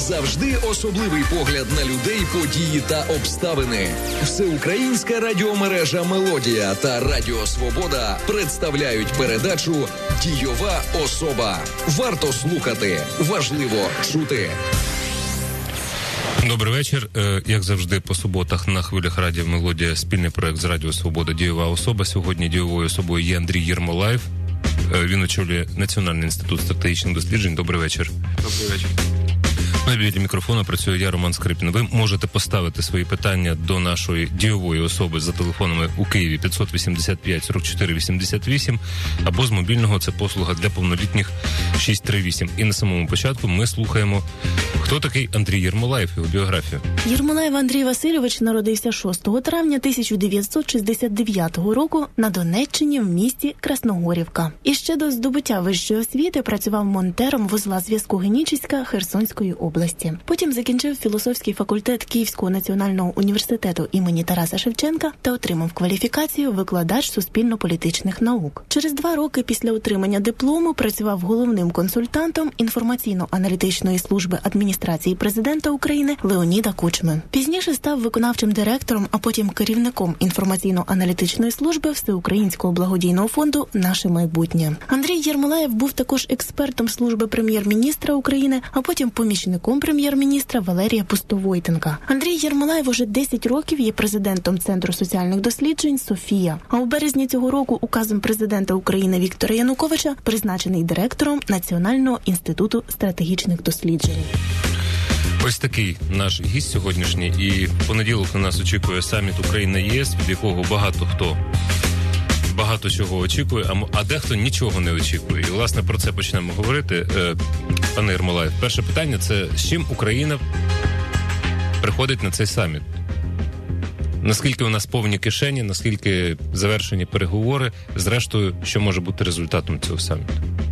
Завжди особливий погляд на людей, події та обставини. Всеукраїнська радіомережа «Мелодія» та Радіо Свобода представляють передачу «Дійова особа». Варто слухати, важливо чути. Добрий вечір. Як завжди, по суботах на хвилях Радіо Мелодія спільний проект з Радіо Свобода «Дійова особа». Сьогодні дійовою особою є Андрій Єрмолаєв. Він очолює Національний інститут стратегічних досліджень. Добрий вечір. Добрий вечір. Біля мікрофона працює я, Роман Скрипін. Ви можете поставити свої питання до нашої дійової особи за телефонами у Києві 585 44 88 або з мобільного, це послуга для повнолітніх 638. І на самому початку ми слухаємо, хто такий Андрій Єрмолаєв, його біографію. Єрмолаєв Андрій Васильович народився 6 травня 1969 року на Донеччині в місті Красногорівка. І ще до здобуття вищої освіти працював монтером вузла зв'язку Генічеська Херсонської області. Потім закінчив філософський факультет Київського національного університету імені Тараса Шевченка та отримав кваліфікацію викладач суспільно-політичних наук. Через 2 роки після отримання диплому працював головним консультантом інформаційно-аналітичної служби адміністрації президента України Леоніда Кучми. Пізніше став виконавчим директором, а потім керівником інформаційно-аналітичної служби Всеукраїнського благодійного фонду «Наше майбутнє». Андрій Єрмолаєв був також експертом служби прем'єр-міністра України, а потім помічником прем'єр-міністра Валерія Пустовойтенка. Андрій Єрмолаєв уже 10 років є президентом Центру соціальних досліджень «Софія». А у березні цього року указом президента України Віктора Януковича призначений директором Національного інституту стратегічних досліджень. Ось такий наш гість сьогоднішній. І в понеділок на нас очікує саміт Україна-ЄС, від якого багато чого очікує, а дехто нічого не очікує. І, власне, про це почнемо говорити. Пане Єрмолаєв, перше питання – це з чим Україна приходить на цей саміт? Наскільки у нас повні кишені, наскільки завершені переговори, зрештою, що може бути результатом цього саміту?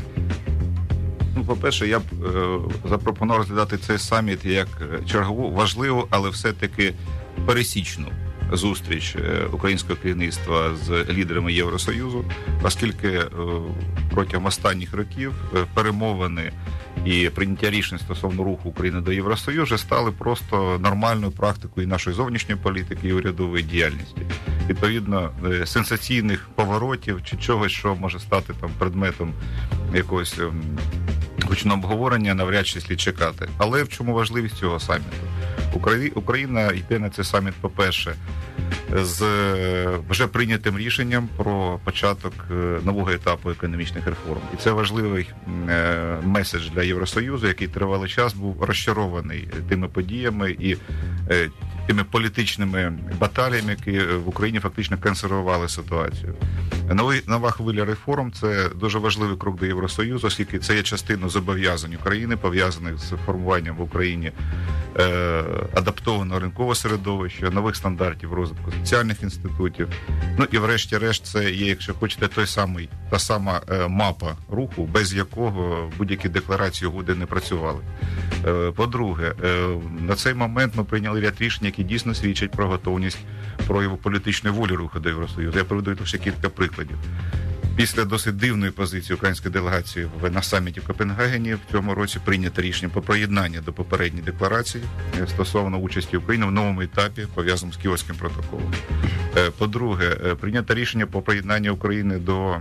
По-перше, я б запропонував розглядати цей саміт як чергову, важливу, але все-таки пересічну зустріч українського керівництва з лідерами Євросоюзу, оскільки протягом останніх років перемовини і прийняття рішень стосовно руху України до Євросоюзу вже стали просто нормальною практикою нашої зовнішньої політики і урядової діяльності. Відповідно, сенсаційних поворотів чи чогось, що може стати там предметом якогось гучного обговорення, навряд чи слід чекати. Але в чому важливість цього саміту? Україна йде на цей саміт, по-перше, з вже прийнятим рішенням про початок нового етапу економічних реформ. І це важливий меседж для Євросоюзу, який тривалий час був розчарований тими подіями і тими політичними баталіями, які в Україні фактично консервували ситуацію. Нова хвиля реформ – це дуже важливий крок до Євросоюзу, оскільки це є частиною зобов'язань України, пов'язаних з формуванням в Україні адаптованого ринкового середовища, нових стандартів розвитку соціальних інститутів. Ну і врешті-решт це є, якщо хочете, та сама мапа руху, без якого будь-які декларації угоди не працювали. По-друге, на цей момент ми прийняли ряд рішень, які дійсно свідчать про готовність прояву політичної волі руху до Євросоюзу. Я приведу лише кілька прикладів. Після досить дивної позиції української делегації на саміті в Копенгагені в цьому році прийнято рішення про приєднання до попередньої декларації стосовно участі України в новому етапі, пов'язаному з Кіотським протоколом. По-друге, прийнято рішення про приєднання України до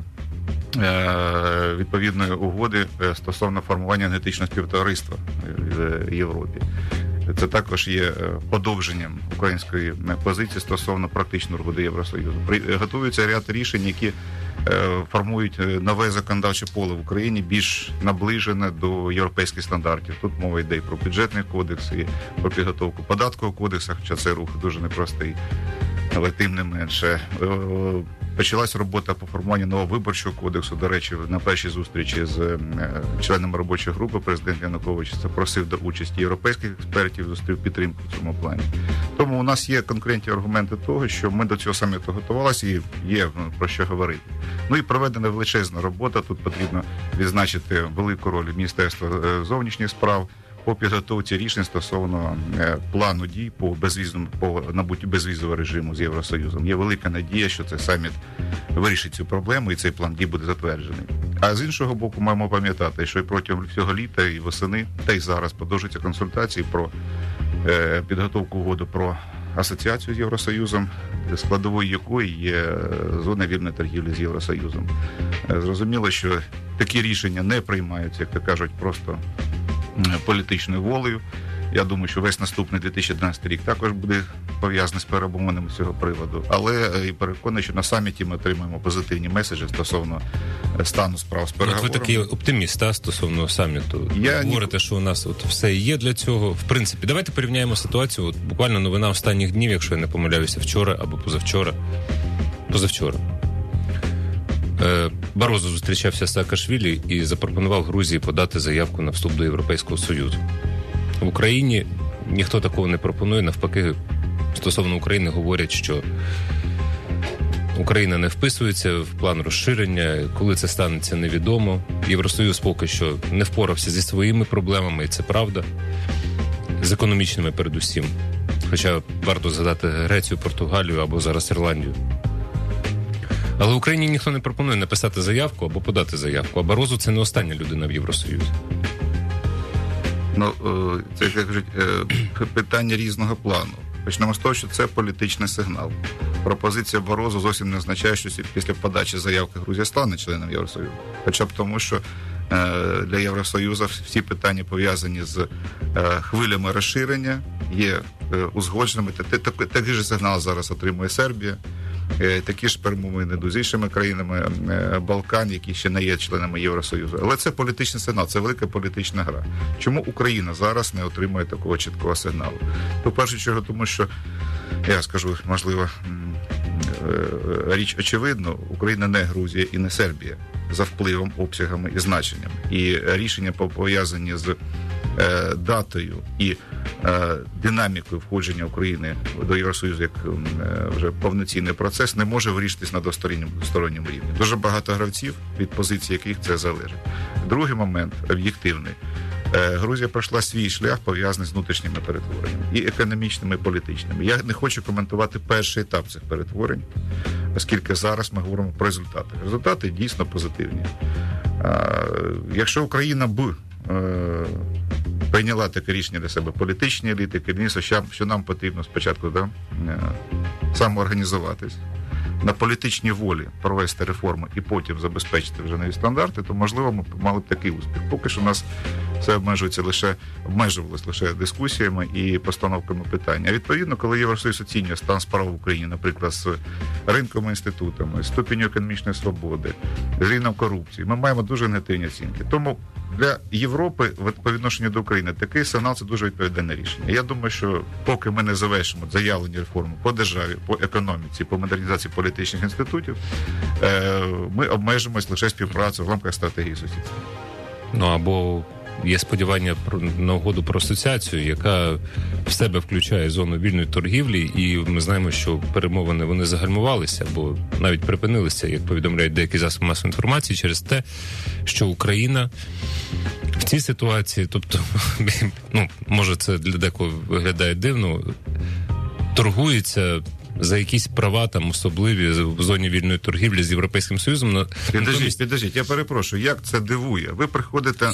відповідної угоди стосовно формування енергетичного співтовариства в Європі. Це також є подовженням української позиції стосовно практичного руху до Євросоюзу. Готуються ряд рішень, які формують нове законодавче поле в Україні, більш наближене до європейських стандартів. Тут мова йде і про бюджетний кодекс, і про підготовку податкового кодексу, хоча цей рух дуже непростий, але тим не менше. Почалась робота по формуванню нового виборчого кодексу. До речі, на першій зустрічі з членами робочої групи президент Янукович запросив до участі європейських експертів, зустрів підтримку в цьому плані. Тому у нас є конкретні аргументи того, що ми до цього саміту готувалися і є про що говорити. Ну і проведена величезна робота. Тут потрібно відзначити велику роль Міністерства зовнішніх справ по підготовці рішень стосовно плану дій по набуттю безвізового режиму з Євросоюзом. Є велика надія, що цей саміт вирішить цю проблему і цей план дій буде затверджений. А з іншого боку, маємо пам'ятати, що і протягом всього літа, і восени, та й зараз продовжуються консультації про підготовку угоди про асоціацію з Євросоюзом, складовою якої є зона вільної торгівлі з Євросоюзом. Зрозуміло, що такі рішення не приймаються, як то кажуть, просто політичною волею. Я думаю, що весь наступний 2012 рік також буде пов'язаний з перемовинами з цього приводу. Але і переконаний, що на саміті ми отримаємо позитивні меседжі стосовно стану справ з переговорами. Ви такий оптиміст, стосовно саміту. Говорите, що у нас все є для цього. В принципі, давайте порівняємо ситуацію. Буквально новина останніх днів, якщо я не помиляюся, вчора або позавчора. Барозо зустрічався з Саакашвілі і запропонував Грузії подати заявку на вступ до Європейського Союзу. В Україні ніхто такого не пропонує. Навпаки, стосовно України говорять, що Україна не вписується в план розширення. Коли це станеться, невідомо. Євросоюз поки що не впорався зі своїми проблемами, і це правда. З економічними передусім. Хоча варто згадати Грецію, Португалію або зараз Ірландію. Але Україні ніхто не пропонує написати заявку або подати заявку. А Барозо – це не остання людина в Євросоюзі. Це, як кажуть, питання різного плану. Почнемо з того, що це політичний сигнал. Пропозиція Барозо зовсім не означає, що після подачі заявки Грузія стане членом Євросоюзу. Хоча б тому, що для Євросоюзу всі питання пов'язані з хвилями розширення, є узгодженими. Такий же сигнал зараз отримує Сербія. Такі ж перемовини з іншими країнами Балкан, які ще не є членами Євросоюзу. Але це політичний сигнал, це велика політична гра. Чому Україна зараз не отримує такого чіткого сигналу? То, в першу чергу, тому що, я скажу, можливо, річ очевидна, Україна не Грузія і не Сербія за впливом, обсягами і значенням. І рішення пов'язані з датою і динамікою входження України до Євросоюзу як вже повноцінний процес не може вирішитись на двосторонньому рівні. Дуже багато гравців, від позиції яких це залежить. Другий момент, об'єктивний. Грузія пройшла свій шлях, пов'язаний з внутрішніми перетвореннями, і економічними, і політичними. Я не хочу коментувати перший етап цих перетворень, оскільки зараз ми говоримо про результати. Результати дійсно позитивні. Якщо Україна б прийняла таке рішення для себе політичні еліти, керівництво, що нам потрібно спочатку самоорганізуватись, на політичній волі провести реформи і потім забезпечити вже нові стандарти, то, можливо, ми мали б такий успіх. Поки що у нас все обмежувалось лише дискусіями і постановками питань. А відповідно, коли Євросоюз оцінює стан справ в Україні, наприклад, з ринковими інститутами, ступінню економічної свободи, з рівнем корупції, ми маємо дуже негативні оцінки. Тому для Європи по відношенню до України такий сигнал – це дуже відповідальне рішення. Я думаю, що поки ми не завершимо заявлені реформи по державі, по економіці, по модернізації політичних інститутів, ми обмежимось лише співпрацею в рамках стратегії сусідства. Або є сподівання на угоду про асоціацію, яка в себе включає зону вільної торгівлі, і ми знаємо, що перемовини вони загальмувалися, або навіть припинилися, як повідомляють деякі засоби масової інформації, через те, що Україна в цій ситуації, тобто, може це для декого виглядає дивно, торгується за якісь права там особливі в зоні вільної торгівлі з Європейським Союзом. Підождіть, я перепрошую, як це дивує? Ви приходите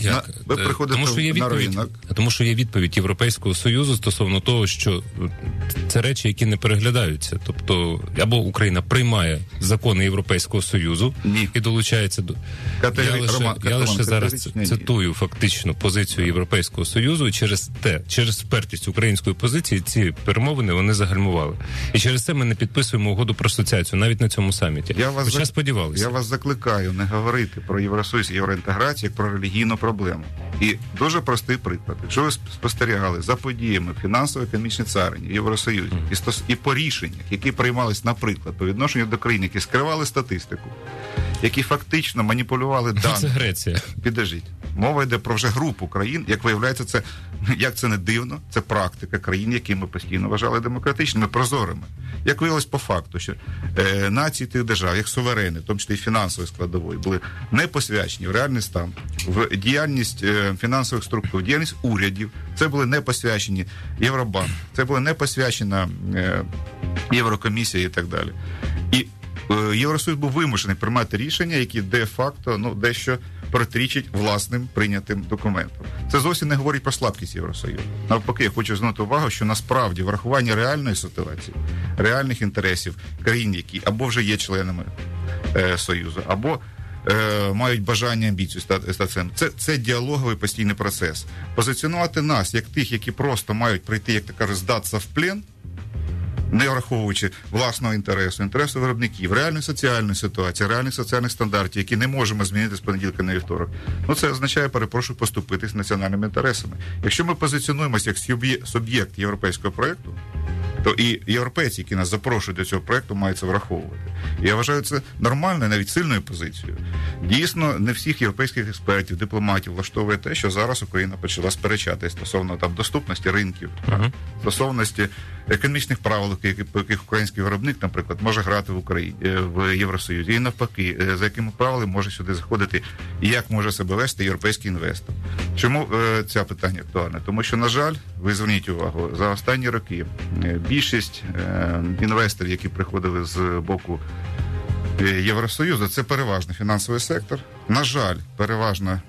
на ринок. Тому що є відповідь Європейського Союзу стосовно того, що це речі, які не переглядаються. Тобто, або Україна приймає закони Європейського Союзу і долучається до... Я лише зараз цитую фактично позицію Європейського Союзу, і через впертість української позиції ці перемовини вони загальмували. І через це ми не підписуємо угоду про асоціацію навіть на цьому саміті. Хоча сподівалися. Я вас закликаю не говорити про Євросоюз і євроінтеграцію як про релігійну проблему. І дуже простий приклад. Якщо ви спостерігали за подіями фінансово-економічної царині в Євросоюзі і по рішеннях, які приймались, наприклад, по відношенню до країн, які скривали статистику, які фактично маніпулювали даними. Це Греція. Підождіть. Мова йде про вже групу країн. Як виявляється, як це не дивно, це практика країн, які ми постійно вважали демократичними, прозорими. Як виявилось по факту, що нації тих держав, як суверени, в тому числі і фінансової складової, були не посвячені в реальний стан, в діяльність фінансових структур, в діяльність урядів. Це були не посвячені Євробанк, це була не посвячена Єврокомісія і так далі. І Євросоюз був вимушений приймати рішення, які де-факто, дещо протирічать власним прийнятим документам. Це зовсім не говорить про слабкість Євросоюзу. Навпаки, я хочу звернути увагу, що насправді врахування реальної ситуації, реальних інтересів країн, які або вже є членами Союзу, або мають бажання, амбіцію стати цим. Це діалоговий постійний процес. Позиціонувати нас, як тих, які просто мають прийти, як то кажуть, здатися в плен, не враховуючи власного інтересу виробників, реальної соціальної ситуації, реальних соціальних стандартів, які не можемо змінити з понеділка на вівторок. Це означає, перепрошую, поступитись національними інтересами. Якщо ми позиціонуємося як суб'єкт європейського проєкту, то і європейці, які нас запрошують до цього проєкту, мають це враховувати. І я вважаю це нормальною, навіть сильною позицією. Дійсно, не всіх європейських експертів, дипломатів влаштовує те, що зараз Україна почала сперечатися стосовно доступності ринків, стосовності економічних правил, по яких український виробник, наприклад, може грати в Євросоюзі. І навпаки, за якими правилами може сюди заходити і як може себе вести європейський інвестор. Чому це питання актуальне? Тому що, на жаль, ви зверніть увагу, за останні роки більшість інвесторів, які приходили з боку Євросоюзу, це переважно фінансовий сектор. На жаль, переважно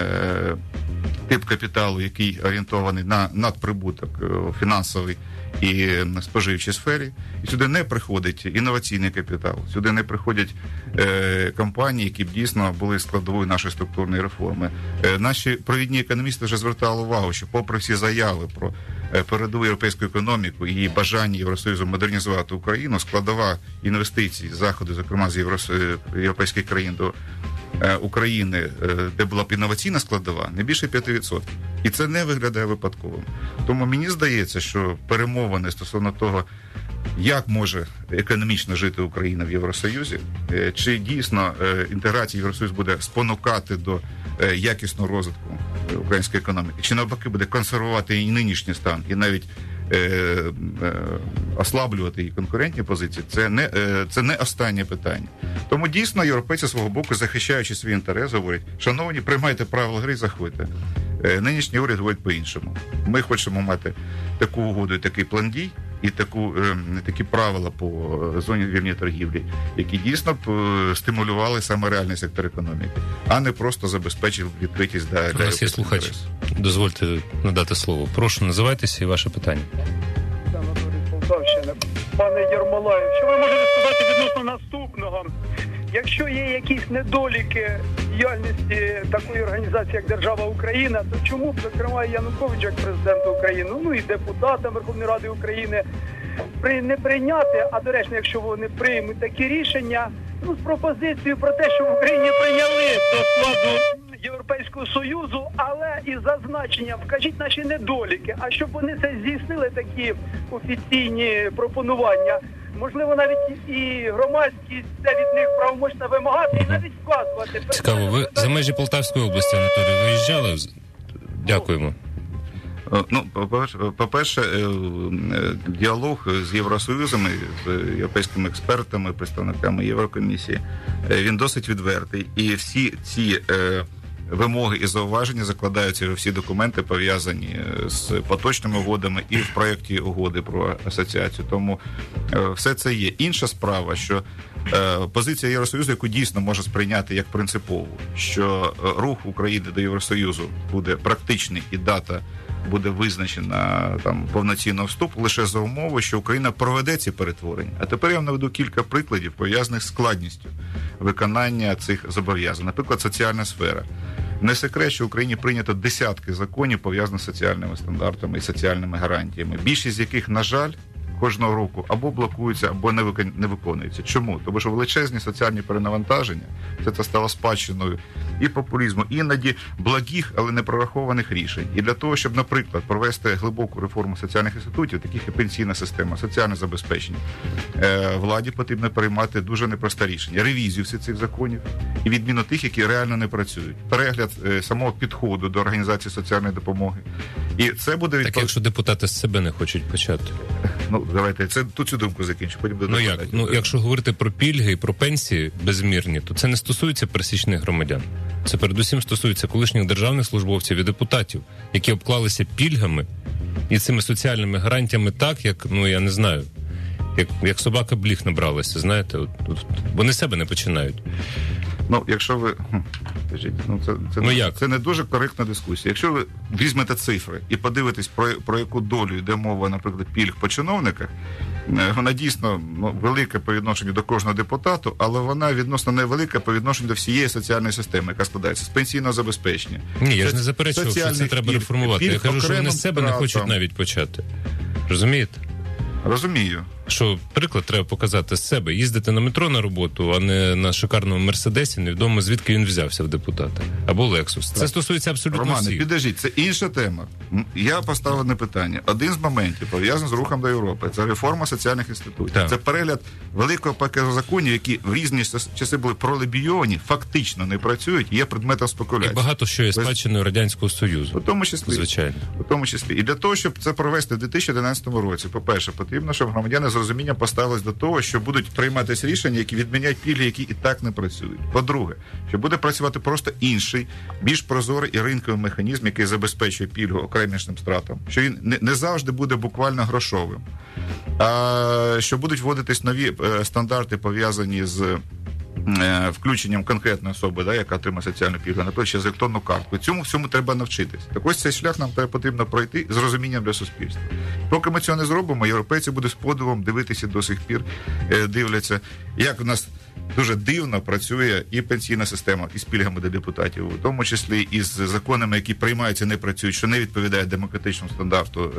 тип капіталу, який орієнтований на надприбуток фінансовий і споживчій сфері. І сюди не приходить інноваційний капітал, сюди не приходять компанії, які б дійсно були складовою нашої структурної реформи. Наші провідні економісти вже звертали увагу, що попри всі заяви про передову європейську економіку і бажання Євросоюзу модернізувати Україну, складова інвестицій заходу, зокрема з європейських країн до України, де була б інноваційна складова, не більше 5%. І це не виглядає випадковим. Тому мені здається, що перемовини стосовно того, як може економічно жити Україна в Євросоюзі, чи дійсно інтеграція в Євросоюз буде спонукати до якісного розвитку української економіки, чи навпаки буде консервувати і нинішній стан, і навіть ослаблювати її конкурентні позиції, це не останнє питання. Тому дійсно європейці свого боку, захищаючи свій інтерес, говорять: шановні, приймайте правила гри, заходьте. Нинішній уряд говорить по-іншому. Ми хочемо мати таку угоду і такий план дій, і такі правила по зоні вільної торгівлі, які дійсно б стимулювали саме реальний сектор економіки, а не просто забезпечили відкритість для У нас є слухач. Дозвольте надати слово. Прошу, називайтеся і ваше питання. Полтавщина. Пане Єрмолаєв, що ви можете сказати відносно наступного? Якщо є якісь недоліки діяльності такої організації, як Держава Україна, то чому б, зокрема, Янукович, як президента України, і депутатам Верховної Ради України, не прийняти, а, до речі, якщо вони приймуть такі рішення, з пропозицією про те, що в Україні прийняли до складу Європейського Союзу, але із зазначенням вкажіть наші недоліки, а щоб вони це здійснили, такі офіційні пропонування, можливо, навіть і громадськість це від них правомочно вимагати і навіть вказувати. Цікаво, ви за межі Полтавської області, Анатолій, виїжджали? Дякуємо. По-перше, діалог з Євросоюзом, з європейськими експертами, представниками Єврокомісії, він досить відвертий. І всі ці вимоги і зауваження закладаються у всі документи, пов'язані з поточними угодами і в проєкті угоди про асоціацію. Тому все це є. Інша справа, що позиція Євросоюзу, яку дійсно може сприйняти як принципову, що рух України до Євросоюзу буде практичний і дата буде визначена повноцінного вступу лише за умови, що Україна проведе ці перетворення. А тепер я вам наведу кілька прикладів, пов'язаних з складністю виконання цих зобов'язань. Наприклад, соціальна сфера. Не секрет, що в Україні прийнято десятки законів, пов'язаних з соціальними стандартами і соціальними гарантіями, більшість з яких, на жаль, кожного року або блокуються, або не виконуються. Чому? Тому що величезні соціальні перенавантаження, це стало спадщиною і популізму, іноді благих, але не прорахованих рішень. І для того, щоб, наприклад, провести глибоку реформу соціальних інститутів, таких як пенсійна система, соціальне забезпечення, владі потрібно приймати дуже непросте рішення. Ревізію всіх цих законів і відміну тих, які реально не працюють. Перегляд самого підходу до організації соціальної допомоги. І це буде Так якщо депутати з себе не хочуть почати. Ну, давайте тут цю думку закінчу. Потім Ну як? Ну, якщо говорити про пільги і про пенсії безмірні, то це не стосується пересічних громадян. Це передусім стосується колишніх державних службовців і депутатів, які обклалися пільгами і цими соціальними гарантіями так, як, ну я не знаю, як собака бліх набралася, знаєте, от вони себе не починають. Ну, якщо ви... Це не дуже коректна дискусія. Якщо ви візьмете цифри і подивитесь, про яку долю йде мова, наприклад, пільг по чиновниках, вона дійсно велика по відношенню до кожного депутату, але вона відносно невелика по відношенню до всієї соціальної системи, яка складається з пенсійного забезпечення. Ні, я ж не заперечував, що це треба реформувати. Я кажу, що вони з себе не хочуть навіть почати. Розумієте? Розумію. Що приклад треба показати з себе. Їздити на метро на роботу, а не на шикарному Мерседесі, невідомо звідки він взявся в депутата. Або Лексус. Це стосується абсолютно всіх. Романе, підождіть, це інша тема. Я поставив на питання. Один з моментів пов'язаний з рухом до Європи. Це реформа соціальних інститутів. Так. Це перегляд великого пакету законів, які в різні часи були пролобійовані, фактично не працюють, є предметом спекуляції. І багато що є спадщиною Радянського Союзу. У тому числі. Звичайно. У тому числі. І для того, щоб це провести в 2011 році, по-перше, потрібно, щоб громадяни з розумінням поставились до того, що будуть прийматися рішення, які відміняють пільги, які і так не працюють. По-друге, що буде працювати просто інший, більш прозорий і ринковий механізм, який забезпечує пільгу окремішним стратам. Що він не завжди буде буквально грошовим. А що будуть вводитись нові стандарти, пов'язані з включенням конкретної особи, яка отримає соціальну пільгу, наприклад, через електронну картку. Цьому треба навчитись. Так ось цей шлях нам потрібно пройти з розумінням для суспільства. Поки ми цього не зробимо, європейці будуть з подивом дивитися до сих пір, дивляться, як у нас дуже дивно працює і пенсійна система, і з пільгами для депутатів, у тому числі і з законами, які приймаються, не працюють, що не відповідає демократичному стандарту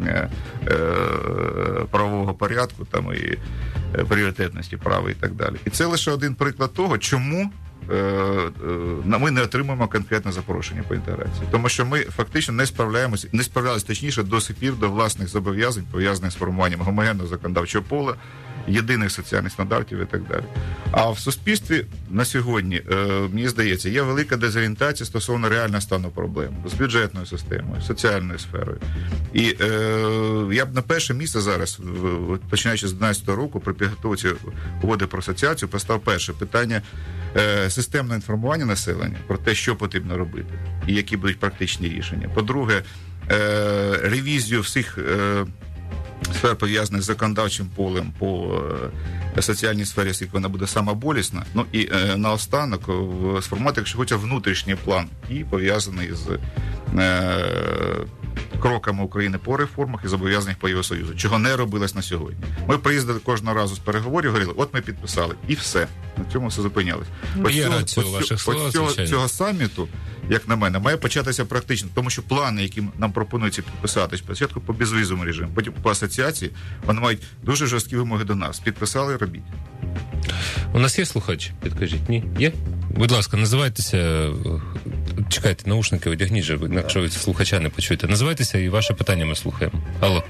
правового порядку, там і пріоритетності права і так далі. І це лише один приклад того, чому ми не отримуємо конкретне запрошення по інтеграції. Тому що ми фактично не справлялися точніше до сих пір до власних зобов'язань, пов'язаних з формуванням гомогенного законодавчого поля, єдиних соціальних стандартів і так далі. А в суспільстві на сьогодні, мені здається, є велика дезорієнтація стосовно реального стану проблем з бюджетною системою, соціальною сферою. І я б на перше місце зараз, починаючи з 2012 року, при підготовці угоди про асоціацію, поставив перше питання системного інформування населення про те, що потрібно робити і які будуть практичні рішення. По-друге, ревізію всіх сфер, пов'язаних з законодавчим полем по соціальній сфері, оскільки вона буде сама болісна. Ну і наостанок сформувати, якщо хоча внутрішній план, і пов'язаний з кроками України по реформах і зобов'язаних по Євросоюзу, чого не робилось на сьогодні. Ми приїздили кожного разу з переговорів, говорили, от ми підписали, і все. На цьому все зупинялось. Цього саміту, як на мене, має початися практично, тому що плани, які нам пропонуються підписати, спочатку по безвізовому режиму, потім по асоціації, вони мають дуже жорсткі вимоги до нас. Підписали, робіть. У нас є слухач? Підкажіть, ні? Є? Будь ласка, називайтеся, чекайте, наушники одягніть же, якщо ви слухача не почуєте. Називайтеся і ваше питання ми слухаємо. Алло.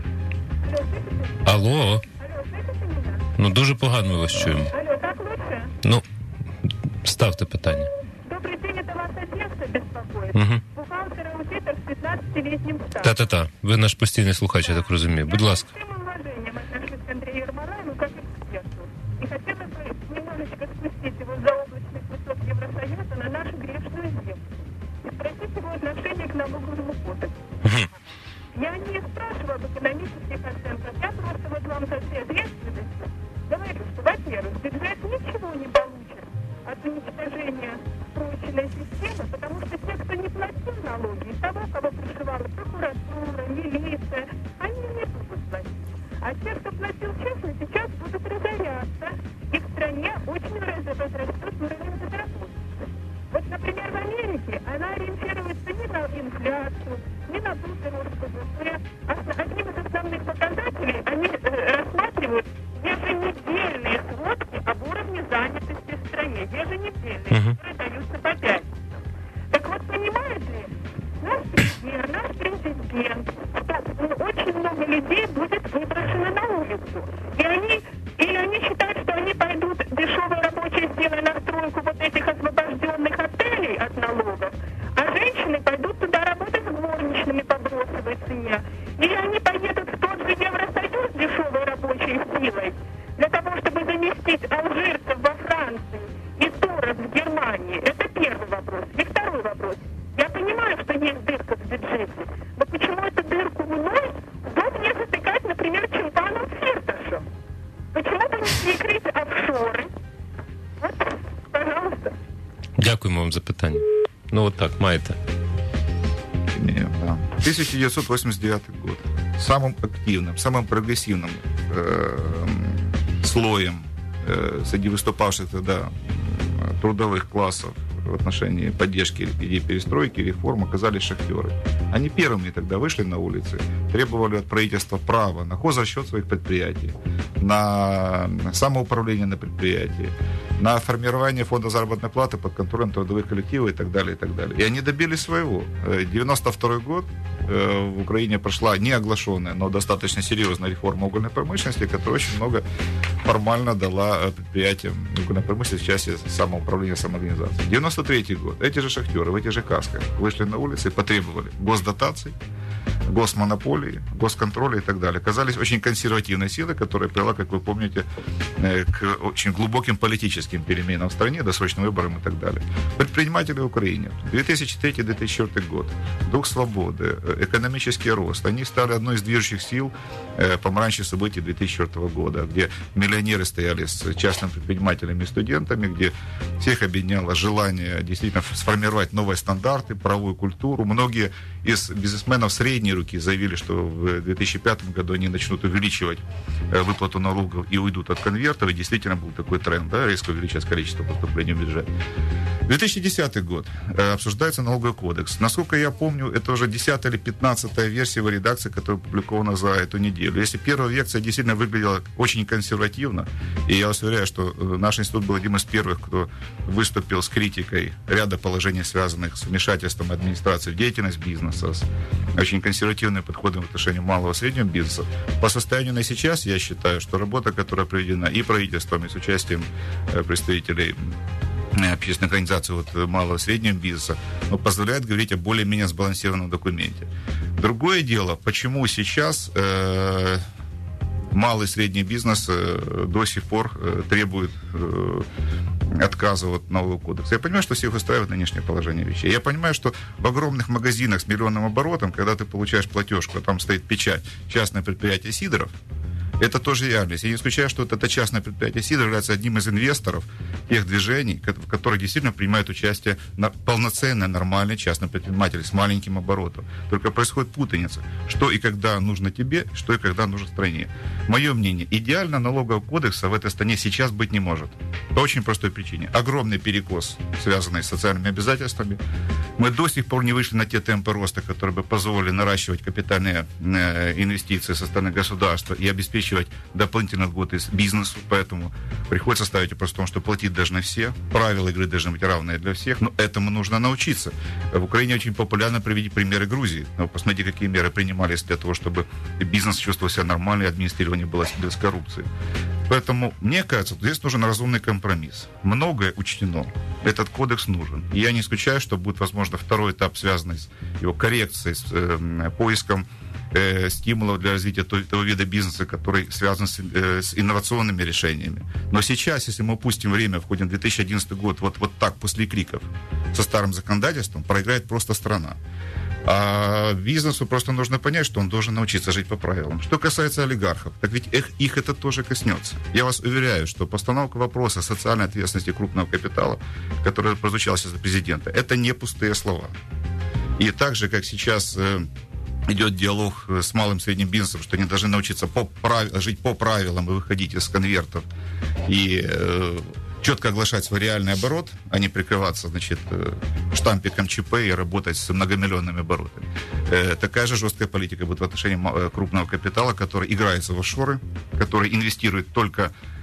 Алло. Ну, дуже погано ми вас чуємо. Алло, так лучше? Ну, ставте питання. Добрый день, это вас Одесса беспокоит. Угу. Бухгалтер-аудитор с 15-летним стажем. Та-та-та, ви наш постійний слухач, я так розумію. Будь ласка. Я с большим уважением отношусь к Андрею Ермолаеву как эксперту. И хотела бы немножечко спустить его за облачных высот Евросоюза на нашу грешную землю. И спросить его отношение к налоговому кодексу. Я не спрашиваю об экономических оценках, я просто вот вам со всей ответственностью говорю, что, во-первых, бюджет ничего не получит от уничтожения прочной системы, потому что те, кто не платил налоги, и того, кого пришивала прокуратура, милиция, они не будут платить. А те, кто платил честно, сейчас будут разоряться, и в стране очень растет уровень безработицы. Вот, например, в Америке она ориентируется не на инфляцию, не на ту прирост ВВП. Одним из основных показателей они цене, или они поедут в тот же Евросоюз дешевой рабочей силой для того, чтобы заместить алжирцев во Франции и турок в Германии? Это первый вопрос. И второй вопрос. Я понимаю, что есть дырка в бюджете, но почему эту дырку мной удобнее затыкать, например, Чулпаном Фирташем? Почему бы не прикрыть офшоры? Вот, пожалуйста. Дякуємо вам за питання. Ну, от так, маєте. Нет, да. 1989 год. Самым активным, самым прогрессивным слоем среди выступавших тогда трудовых классов в отношении поддержки идей перестройки, реформ оказались шахтеры. Они первыми тогда вышли на улицы, требовали от правительства права на хозрасчет своих предприятий, на самоуправление на предприятии, на формирование фонда заработной платы под контролем трудовых коллективов и так далее, и так далее. И они добились своего. 92 год в Украине прошла неоглашенная, но достаточно серьезная реформа угольной промышленности, которая очень много формально дала предприятиям угольной промышленности в части самоуправления, самоорганизации. 93 год. Эти же шахтеры в этих же касках вышли на улицы и потребовали госдотаций, госмонополии, госконтроля и так далее. Оказались очень консервативной силой, которая привела, как вы помните, к очень глубоким политическим переменам в стране, досрочным выборам и так далее. Предприниматели в Украине. 2003-2004 год. Дух свободы, экономический рост. Они стали одной из движущих сил помаранчевых событий 2004 года, где миллионеры стояли с частными предпринимателями и студентами, где всех объединяло желание действительно сформировать новые стандарты, правовую культуру. Многие из бизнесменов средней руки заявили, что в 2005 году они начнут увеличивать выплату налогов и уйдут от конвертов. И действительно был такой тренд, да, резко увеличивать количество поступлений в бюджет. 2010 год. Обсуждается налоговый кодекс. Насколько я помню, это уже 10 или 15 версия его редакции, которая опубликована за эту неделю. Если первая версия действительно выглядела очень консервативно, и я вас уверяю, что наш институт был одним из первых, кто выступил с критикой ряда положений, связанных с вмешательством администрации в деятельность бизнеса, с очень консервативным подходом в отношении малого и среднего бизнеса. По состоянию на сейчас, я считаю, что работа, которая проведена и правительством, и с участием представителей общественных организаций малого и среднего бизнеса, позволяет говорить о более-менее сбалансированном документе. Другое дело, почему сейчас малый и средний бизнес до сих пор требует отказа от налогового кодекса. Я понимаю, что всех устраивает нынешнее положение вещей. Я понимаю, что в огромных магазинах с миллионным оборотом, когда ты получаешь платежку, а там стоит печать «Частное предприятие Сидоров», это тоже реальность. Я не исключаю, что это частное предприятие Сидоров является одним из инвесторов тех движений, в которых действительно принимают участие полноценные, нормальные частные предприниматели с маленьким оборотом. Только происходит путаница. Что и когда нужно тебе, что и когда нужно стране. Мое мнение, идеально налогового кодекса в этой стране сейчас быть не может. По очень простой причине. Огромный перекос, связанный с социальными обязательствами. Мы до сих пор не вышли на те темпы роста, которые бы позволили наращивать капитальные инвестиции со стороны государства и обеспечивать дополнительный год из бизнесу, поэтому приходится ставить вопрос в том, что платить должны все, правила игры должны быть равные для всех, но этому нужно научиться. В Украине очень популярно приводить примеры Грузии. Но посмотрите, какие меры принимались для того, чтобы бизнес чувствовал себя нормально и администрирование было без коррупции. Поэтому, мне кажется, здесь нужен разумный компромисс. Многое учтено. Этот кодекс нужен. И я не исключаю, что будет, возможно, второй этап, связанный с его коррекцией, с поиском стимулов для развития того вида бизнеса, который связан с инновационными решениями. Но сейчас, если мы упустим время, входим в 2011 год, вот так, после криков, со старым законодательством, проиграет просто страна. А бизнесу просто нужно понять, что он должен научиться жить по правилам. Что касается олигархов, так ведь их это тоже коснется. Я вас уверяю, что постановка вопроса социальной ответственности крупного капитала, которая прозвучала сейчас от президента, это не пустые слова. И так же, как сейчас идет диалог с малым и средним бизнесом, что они должны научиться жить по правилам и выходить из конвертов и четко оглашать свой реальный оборот, а не прикрываться, штампиком ЧП и работать с многомиллионными оборотами. Такая же жесткая политика будет в отношении крупного капитала, который играется в офшоры, который инвестирует только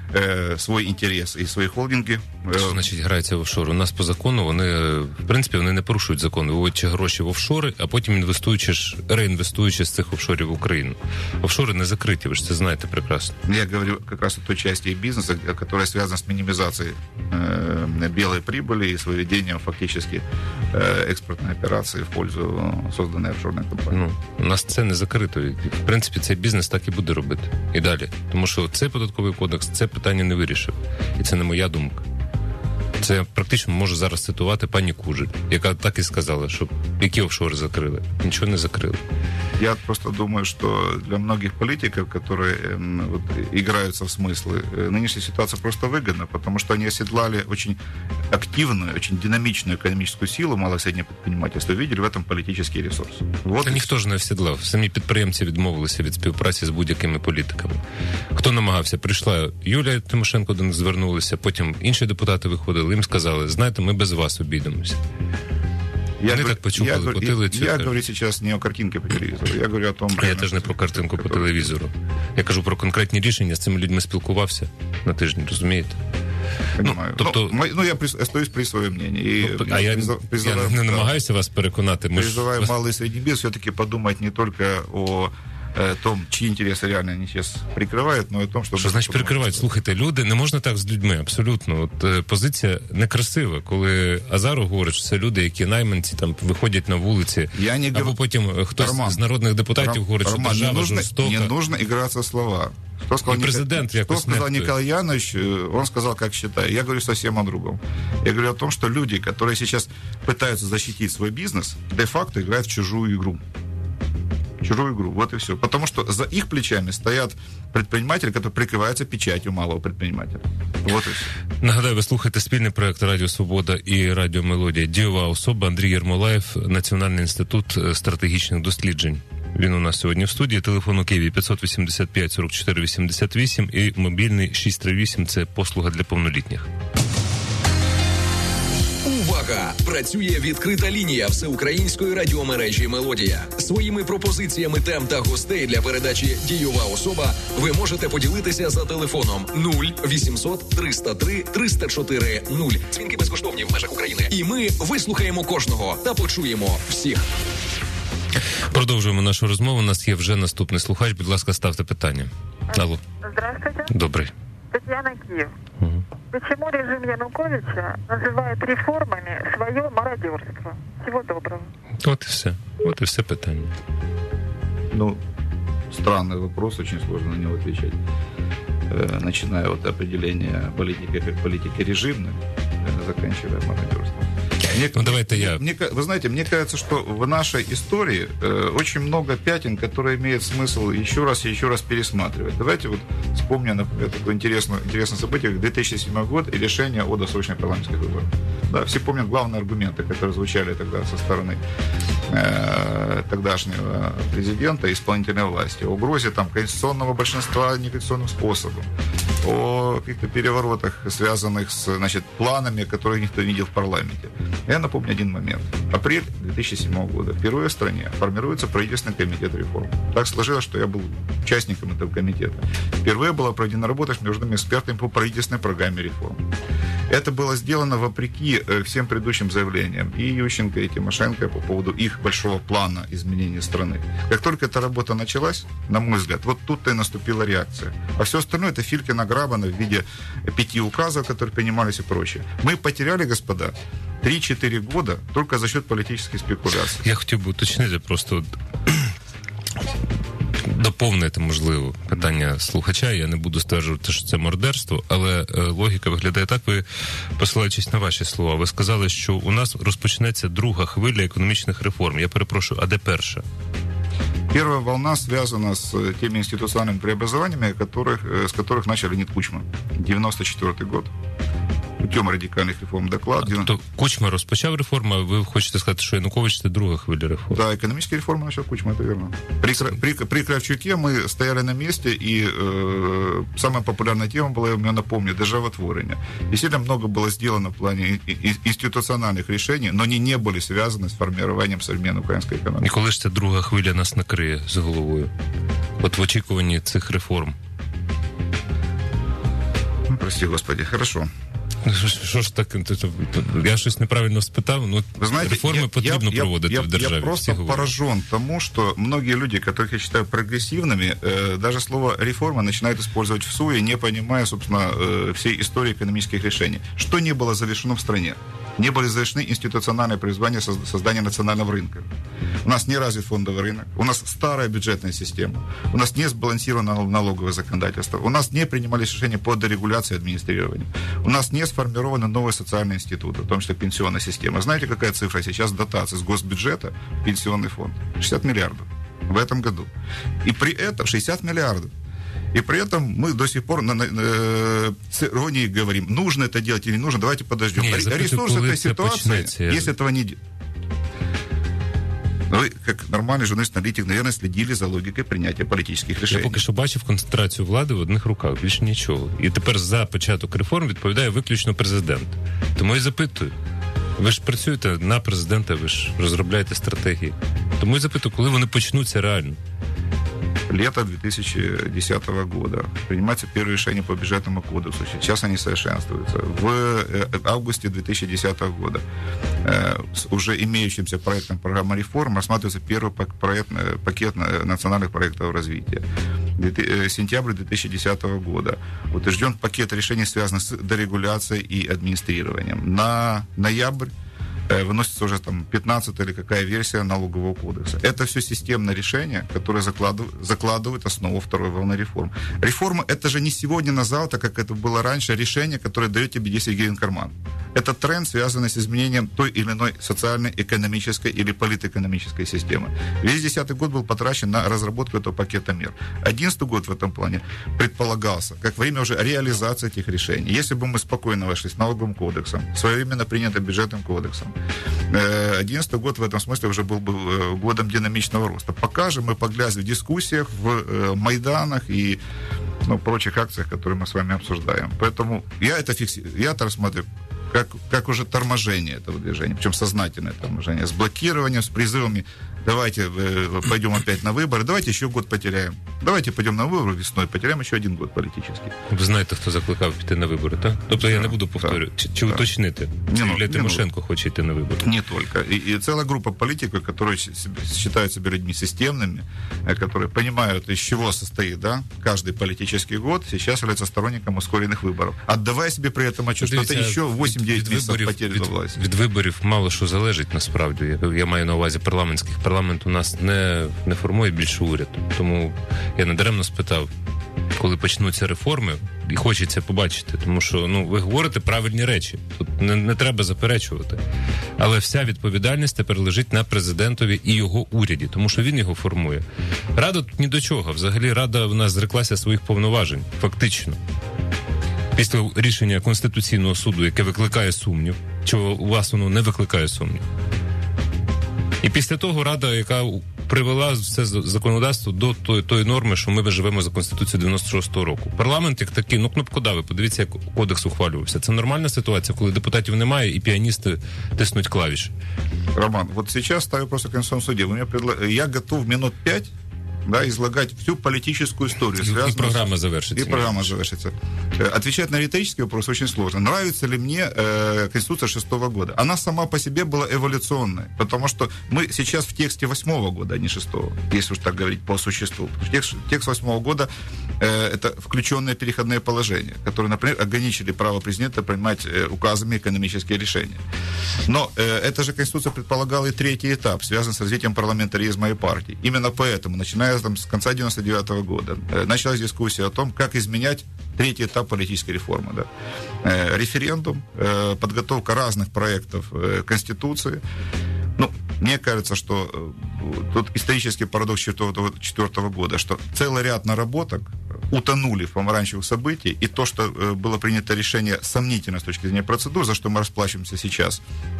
свой интерес и свои холдинги. Що значить грається в офшор? У нас по закону в принципі, вони не порушують закон, виводячи гроші в офшори, а потім реінвестуючи з цих офшорів в Україну. Офшори не закриті, ви ж це знаєте прекрасно. Я говорю как раз о той части бизнеса, которая связана с минимизацией белой прибыли и с выведением фактически экспортной операции в пользу созданной офшорной компании. У нас це не закрито. В принципі, цей бізнес так і буде робити. І далі. Тому що цей податковий кодекс це питання не вирішив. І це не моя думка. Це практично можу зараз цитувати пані Кужель, яка так і сказала, що які офшори закрили. Нічого не закрили. Я просто думаю, что для многих политиков, которые играются в смыслы, нынешняя ситуация просто выгодна, потому что они оседлали очень активную, очень динамичную экономическую силу малого и среднего предпринимательства, видели в этом политический ресурс. Та ніхто ж не осідлав. Самі підприємці відмовилися від співпраці з будь-якими політиками. Хто намагався? Прийшла Юлія Тимошенко, до них звернулися, потім інші депутати виходили, їм сказали, знаєте, ми без вас обійдемося. Вони так почухали по телевізору. Я говорю сейчас не о картинке по телевізору, я говорю о том... Я теж не про картинку по телевізору. Я кажу про конкретні рішення, з цими людьми спілкувався на тижні, розумієте? Понимаю. Я остаюсь при своем мнении. Я не намагаюся вас переконати. Призываю малый и средний бизнес все-таки подумать не только о том, чьи интересы реально они сейчас прикривають, но і о том, що... Що значить прикривають? Слухайте, люди, не можна так з людьми, абсолютно. От позиція некрасива, коли Азаров говорить, що це люди, які найманці, там, виходять на вулиці, або потім хтось з народних депутатів говорить, що держава жорстока. Не нужно играться в слова. Что сказал Николай Янович, он сказал, как считаю. Я говорю совсем о другом. Я говорю о том, что люди, которые сейчас пытаются защитить свой бизнес, де-факто играют в чужую игру. Вот и все. Потому что за их плечами стоят предприниматели, которые прикрываются печатью малого предпринимателя. Вот и все. Нагадаю, ви слухаєте спільний проект Радіо Свобода і Радіо Мелодія. Дієва особа Андрій Єрмолаєв, Національний інститут стратегічних досліджень. Він у нас сьогодні в студії. Телефон у Києві 585 44 88 і мобільний 638 – це послуга для повнолітніх. Увага! Працює відкрита лінія всеукраїнської радіомережі «Мелодія». Своїми пропозиціями тем та гостей для передачі «Дієва особа» ви можете поділитися за телефоном 0800 303 304 0. Дзвінки безкоштовні в межах України. І ми вислухаємо кожного та почуємо всіх. Продовжуємо нашу розмову. У нас є вже наступний слухач. Будь ласка, ставте питання. Алло. Здравствуйте. Добрий. Татьяна, Киев. Почему режим Януковича называет реформами свое мародерство? Всего доброго. Вот и все питання. Странный вопрос, очень сложно на него отвечать. Начиная от определения политики как политики режимной, заканчивая мародерством. Давайте я. Вы знаете, мне кажется, что в нашей истории очень много пятен, которые имеет смысл еще раз пересматривать. Давайте вот вспомним, например, такое интересное событие, как 2007 год и решение о досрочных парламентских выборах. Да, все помнят главные аргументы, которые звучали тогда со стороны тогдашнего президента и исполнительной власти. О угрозе там конституционного большинства неконституционным способом. О каких-то переворотах, связанных с, планами, которые никто не видел в парламенте. Я напомню один момент. Апрель 2007 года. Впервые в стране формируется правительственный комитет реформ. Так сложилось, что я был участником этого комитета. Впервые была проведена работа с международными экспертами по правительственной программе реформ. Это было сделано вопреки всем предыдущим заявлениям и Ющенко, и Тимошенко по поводу их большого плана изменения страны. Как только эта работа началась, на мой взгляд, вот тут-то и наступила реакция. А все остальное это фильки награбано в виде 5 указов, которые принимались и прочее. Мы потеряли, господа, 3-4 года только за счет политических спекуляций. Я хотів би уточнити просто... Доповнити, можливо, питання слухача. Я не буду стверджувати, що це мародерство, але логіка виглядає так. Ви, посилаючись на ваші слова, ви сказали, що у нас розпочнеться друга хвиля економічних реформ. Я перепрошую, а де перша? Первая волна связана с теми институциональными преобразованиями, с которых начал Леонид Кучма. 94 год. Путем радикальних реформ доклад. Тобто Кучма розпочав реформу, а ви хочете сказати, що Янукович – це друга хвиля реформ? Да, экономические реформы начал Кучма, это верно. При Кравчуке мы стояли на месте, и самая популярная тема была, я напомню, державотворення. И сильно много было сделано в плане институциональных решений, но они не были связаны с формированием современной украинской экономики. І коли ж ця друга хвиля нас накриє з головою? От в очікуванні цих реформ. Прости, Господи, хорошо. Що ж так? Я щось неправильно спитав. Ну, вы знаете, реформи потрібно проводити в державі. Я просто поражен тому, что многие люди, которых я считаю прогрессивными, даже слово «реформа» начинают использовать в суе, не понимая, собственно, всей истории экономических решений. Что не было завершено в стране? Не были завершены институциональные призвания создания национального рынка. У нас не развит фондовый рынок, у нас старая бюджетная система, у нас не сбалансировано налоговое законодательство, у нас не принимались решения по дерегуляции и администрированию, у нас не сформированы новые социальные институты, в том числе пенсионная система. Знаете, какая цифра сейчас дотации с госбюджета в пенсионный фонд? 60 миллиардов в этом году. И при этом 60 миллиардов. И при этом мы до сих пор с иронией говорим, нужно это делать или не нужно, давайте подождем. Ресурс этой ситуации, если этого не делать. Ви, як нормальний журналіст-аналітик, наверное, следили за логікою прийняття політичних рішень. Я поки що бачив концентрацію влади в одних руках, більше нічого. І тепер за початок реформ відповідає виключно президент. Тому і запитую. Ви ж працюєте на президента, ви ж розробляєте стратегії. Тому і запитую, коли вони почнуться реально. Лето 2010 года принимаются первые решения по бюджетному кодексу. Сейчас они совершенствуются. В августе 2010 года с уже имеющимся проектом программы реформ рассматривается первый пакет национальных проектов развития. Сентябрь 2010 года утвержден пакет решений, связанных с дерегуляцией и администрированием. На ноябрь выносится уже там 15-я или какая версия налогового кодекса. Это все системное решение, которое закладывает основу второй волны реформ. Реформа — это же не сегодня на завтра, как это было раньше, решение, которое дает тебе 10 гривен в карман. Это тренд, связанный с изменением той или иной социальной, экономической или политэкономической системы. Весь 2010 год был потрачен на разработку этого пакета мер. 2011 год в этом плане предполагался как время уже реализации этих решений. Если бы мы спокойно вошли с налоговым кодексом, своевременно принятым бюджетным кодексом, 2011 год в этом смысле уже был бы годом динамичного роста. Пока же мы поглядываем в дискуссиях, в майданах и прочих акциях, которые мы с вами обсуждаем. Поэтому я это рассматриваю как уже торможение этого движения, причем сознательное торможение, с блокированием, с призывами: давайте пойдем опять на выборы, давайте еще год потеряем, давайте пойдем на выборы весной, потеряем еще один год политический. Ви знаєте, хто закликав піти на вибори, так? Тобто я не буду повторювати. Чи уточнити? Юлія Тимошенко хоче йти на вибори? Не только. И целая группа политиков, которые считают себя людьми системными, которые понимают, из чего состоит, да, каждый политический год, сейчас являются сторонником ускоренных выборов. Отдавая себе при этом отчет, что это еще 8-9 месяцев потери до власти. Від виборів мало що залежить, насправді. Я маю на увазі парламентських. Парламент у нас не формує більше уряд. Тому я недаремно спитав, коли почнуться реформи, і хочеться побачити. Тому що, ви говорите правильні речі. Тут не треба заперечувати. Але вся відповідальність тепер лежить на президентові і його уряді, тому що він його формує. Рада тут ні до чого. Взагалі Рада в нас зреклася своїх повноважень. Фактично. Після рішення Конституційного суду, яке викликає сумнів, чи у вас воно не викликає сумнів. І після того Рада, яка привела все законодавство до тої норми, що ми живемо за Конституцією 96-го року. Парламент як такий, кнопкодавий, подивіться, як кодекс ухвалювався. Це нормальна ситуація, коли депутатів немає і піаністи тиснуть клавіші. Роман, вот сейчас ставлю просто в Конституционном суде. Я готов минут 5 излагать всю политическую историю. И программа завершится. И программа завершится. Отвечать на риторический вопрос очень сложно. Нравится ли мне Конституция 6-го года? Она сама по себе была эволюционной, потому что мы сейчас в тексте 8-го года, а не 6-го, если уж так говорить по существу. Текст 8-го года это включенные переходные положения, которые, например, ограничили право президента принимать указами экономические решения. Но эта же Конституция предполагала и третий этап, связанный с развитием парламентаризма и партий. Именно поэтому, начиная с конца 99-го года, началась дискуссия о том, как изменять третий этап политической реформы. Да? Референдум, подготовка разных проектов Конституции. Мне кажется, что тут исторический парадокс 1904 года, что целый ряд наработок утонули в помаранчевых событиях, и то, что было принято решение сомнительно с точки зрения процедур, за что мы расплачиваемся сейчас,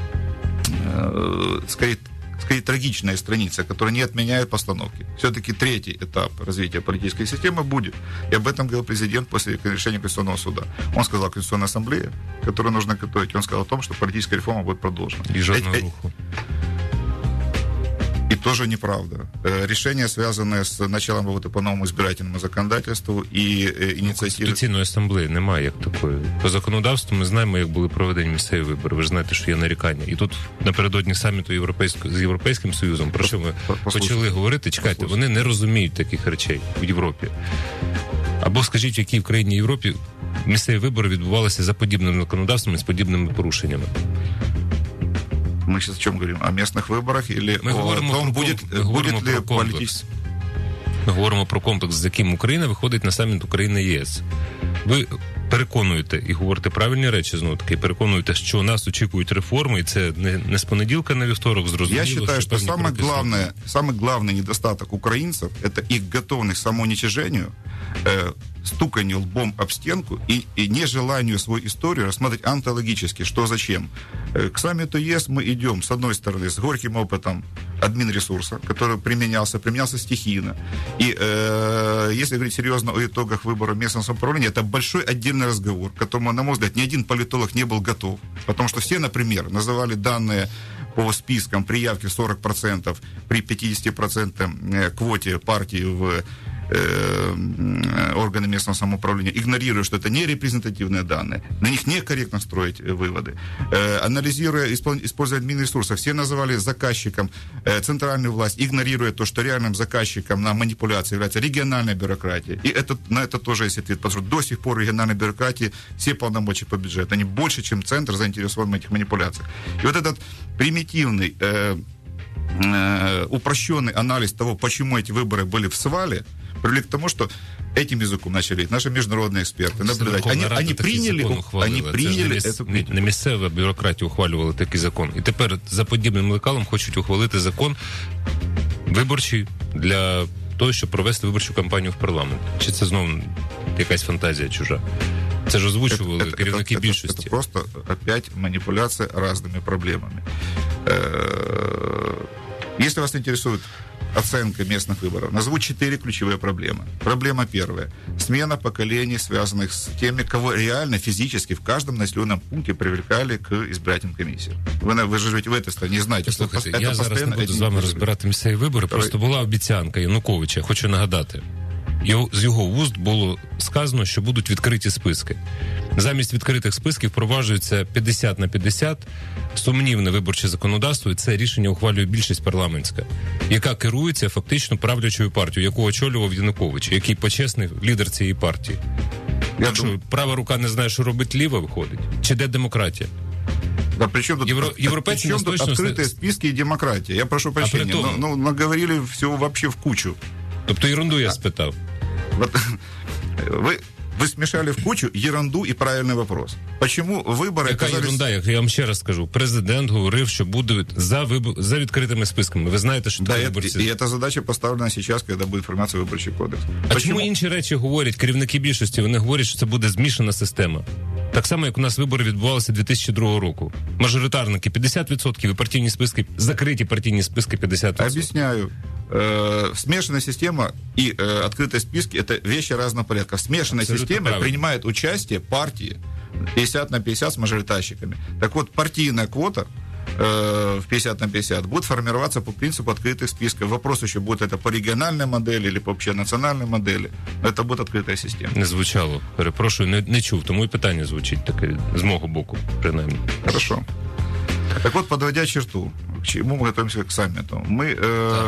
скорее трагичная страница, которая не отменяет постановки. Все-таки третий этап развития политической системы будет. И об этом говорил президент после решения Конституционного суда. Он сказал Конституционной ассамблее, которую нужно готовить. Он сказал о том, что политическая реформа будет продолжена. И жодного руху. И Тоже неправда. Решение, связанное с началом работы по новому избирательному законодательству і ініціативи... Конституційної асамблеї немає як такої. По законодавству ми знаємо, як були проведені місцеві вибори. Ви ж знаєте, що є нарікання. І тут напередодні саміту з Європейським Союзом, про що ми почали говорити, чекайте, вони не розуміють таких речей в Європі. Або скажіть, в якій в країні Європі місцеві вибори відбувалися за подібним законодавством і з подібними порушеннями. Мы сейчас о чем говорим? О местных выборах или ми о том, будет ли политический... Ми говоримо про комплекс, з яким Україна виходить на саміт Україна-ЄС. Ви переконуєте і говорите правильні речі, знову таки, переконуєте, що нас очікують реформи, і це не з понеділка на вівторок, зрозуміло. Я считаю, что самый главный недостаток украинцев – это их готовность к самоуничижению, стуканию лбом об стенку и нежеланию свою историю рассматривать онтологически, что зачем. К саммиту ЕС мы идем, с одной стороны, с горьким опытом админресурса, который применялся стихийно. И если говорить серьезно о итогах выбора местного самоуправления, это большой отдельный разговор, к которому, на мой взгляд, ни один политолог не был готов. Потому что все, например, называли данные по спискам при явке 40%, при 50% квоте партии в органы местного самоуправления, игнорируя, что это не репрезентативные данные, на них некорректно строить выводы. Анализируя, используя админресурсы, все называли заказчиком центральную власть, игнорируя то, что реальным заказчиком на манипуляции является региональная бюрократия. И на это тоже есть ответ, потому что до сих пор региональной бюрократии все полномочия по бюджету, они больше, чем центр заинтересован в этих манипуляциях. И вот этот примитивный, упрощенный анализ того, почему эти выборы были в свале, привели к тому, что этим языком начали наши международные эксперты наблюдать. Они приняли эту критику. Не місцева бюрократія ухвалювала такий закон. І тепер за подібним лекалом хочуть ухвалити закон виборчий для того, щоб провести виборчу кампанію в парламент. Чи це знову якась фантазія чужа? Це ж озвучували керівники більшості. Це просто опять маніпуляція різними проблемами. Если вас интересует оценка местных выборов, назову 4 ключевые проблемы. Проблема первая. Смена поколений, связанных с теми, кого реально физически в каждом населенном пункте привлекали к избирательным комиссиям. Ви живете в этой стране, знаєте, що це я зараз не буду з вами розбирати місцеві вибори, просто була обіцянка Януковича, хочу нагадати. З його вуст було сказано, що будуть відкриті списки. Замість відкритих списків впроваджується 50 на 50 сумнівне виборче законодавство, і це рішення ухвалює більшість парламентська, яка керується фактично правлячою партією, яку очолював Янукович, який почесний лідер цієї партії. Якщо права рука не знає, що робить ліва, виходить? Чи де демократія? Да, причем тут открытые списки и демократия? Я прошу прощения, но наговорили всего вообще в кучу. Тобто ерунду я спитав. Вы смешали в кучу ерунду и правильный вопрос. Почему выборы Яка ерунда? Я вам ще раз скажу. Президент говорив, що буде за відкритими списками. Ви знаєте, що таке виборці. І ця задача поставлена зараз, коли буде формація виборчий кодекс. А чому інші речі говорять керівники більшості? Вони говорять, що це буде змішана система. Так само, як у нас вибори відбувалися 2002 року. Мажоритарники 50% і партійні списки, закриті партійні списки 50%. Об'ясняю. Смешанная система и открытые списки – это вещи разного порядка. В смешанной системе принимают участие партии 50 на 50 с мажоритарщиками. Так вот, партийная квота в 50 на 50 будет формироваться по принципу открытых списков. Вопрос еще, будет это по региональной модели или по общенациональной модели. Это будет открытая система. Не звучало. Перепрошую, не чув. Тому і питання звучить таке з мого боку, принаймні. Хорошо. Так вот, подводя черту, к чему мы готовимся к саммиту? Мы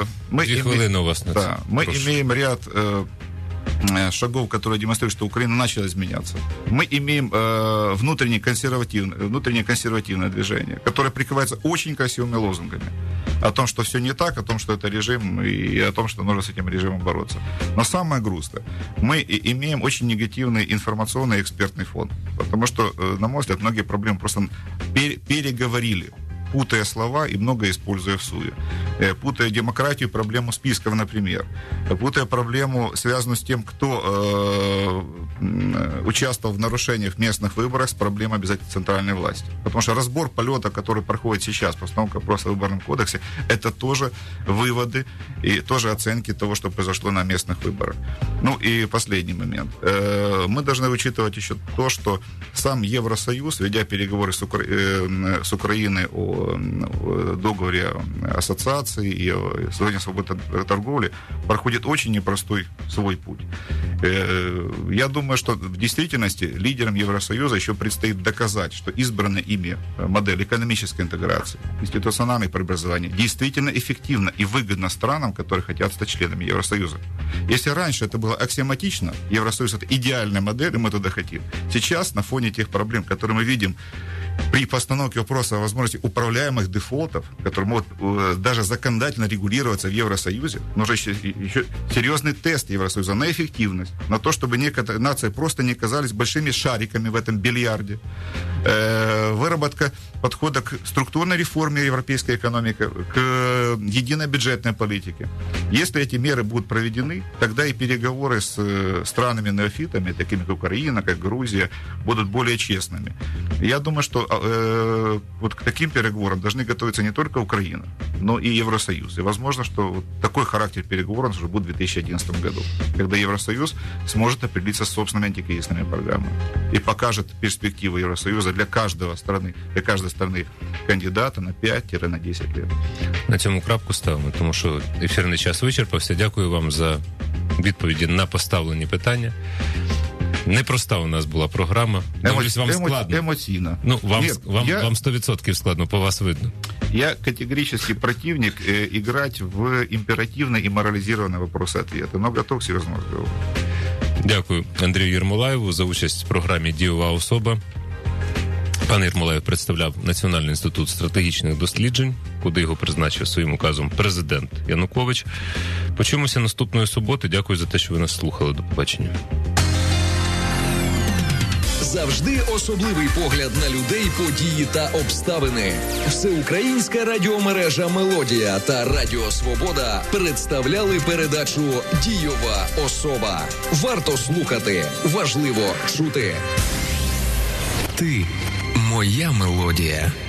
имеем ряд шагов, которые демонстрируют, что Украина начала изменяться. Мы имеем внутреннее консервативное движение, которое прикрывается очень красивыми лозунгами о том, что все не так, о том, что это режим, и о том, что нужно с этим режимом бороться. Но самое грустное, мы имеем очень негативный информационный и экспертный фон, потому что, на мой взгляд, многие проблемы просто переговорили, путая слова и многое используя всуе. Путая демократию, проблему списков, например. Путая проблему, связанную с тем, кто участвовал в нарушениях в местных выборах, с проблемой обязательно центральной власти. Потому что разбор полета, который проходит сейчас по постановке вопроса в Выборном кодексе, это тоже выводы и тоже оценки того, что произошло на местных выборах. Ну и последний момент. Мы должны учитывать еще то, что сам Евросоюз, ведя переговоры с Украиной о о договоре ассоциации и о создании свободной торговли проходит очень непростой свой путь. Я думаю, что в действительности лидерам Евросоюза еще предстоит доказать, что избранная ими модель экономической интеграции, институциональных преобразований действительно эффективна и выгодна странам, которые хотят стать членами Евросоюза. Если раньше это было аксиоматично, Евросоюз — это идеальная модель, и мы туда хотим. Сейчас, на фоне тех проблем, которые мы видим при постановке вопроса о возможности управляемых дефолтов, которые могут даже законодательно регулироваться в Евросоюзе, нужен еще серьезный тест Евросоюза на эффективность, на то, чтобы некоторые нации просто не казались большими шариками в этом бильярде. Выработка подхода к структурной реформе европейской экономики, к единой бюджетной политике. Если эти меры будут проведены, тогда и переговоры с странами-неофитами, такими как Украина, как Грузия, будут более честными. Я думаю, что вот к таким переговорам должны готовиться не только Украина, но и Евросоюз. И возможно, что вот такой характер переговоров уже будет в 2011 году, когда Евросоюз сможет определиться с собственными антикризисными программами и покажет перспективы Евросоюза для каждой страны кандидата на 5-10 лет. На цьому крапку ставимо, тому що ефірний час вичерпався. Дякую вам за відповіді на поставлені питання. Непроста у нас була програма. Вам складно. Емоційно. Ну, вам 100% складно, по вас видно. Я категорический противник играть в императивные и морализированные вопросы-ответы, но готов к серьезному разговору. Дякую Андрію Єрмолаєву за участь в програмі «Дієва особа». Пан Єрмолаєв представляв Національний інститут стратегічних досліджень, куди його призначив своїм указом президент Янукович. Почуємося наступної суботи. Дякую за те, що ви нас слухали. До побачення. Завжди особливий погляд на людей, події та обставини. Всеукраїнська радіомережа «Мелодія» та Радіо Свобода представляли передачу «Дієва особа». Варто слухати, важливо чути. Ти – моя мелодія.